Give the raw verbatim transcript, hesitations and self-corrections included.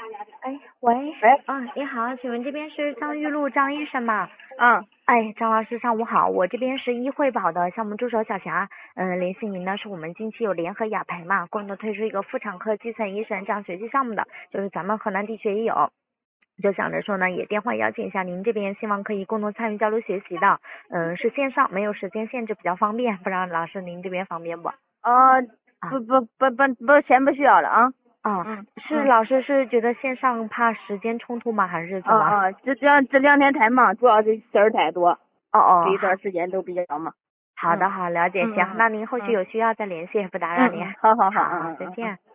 哎，喂， 喂， 嗯，你好，请问这边是张玉露张医生吗？ 嗯， 哎，张老师上午好，我这边是医惠宝的项目助手小霞，嗯，联系您呢是我们近期有联合雅培嘛，共同推出一个妇产科基层医生这样学习项目的，就是咱们河南地区也有，就想着说呢，也电话邀请一下您这边，希望可以共同参与交流学习的，嗯，是线上，没有时间限制，比较方便，不知道老师您这边方便不？ 呃， 啊不不不不不，先不需要了啊。 啊， 嗯嗯是老师是觉得线上怕时间冲突吗，还是怎么？ 啊啊，这这这两天太忙，主要是事儿太多， 哦哦， 这一段好。 时间都比较忙。嗯好的，好，了解，行， 嗯嗯那您后续嗯有需要再联系，不打扰您。 嗯嗯，好好好， 好好， 嗯嗯嗯嗯。 再见。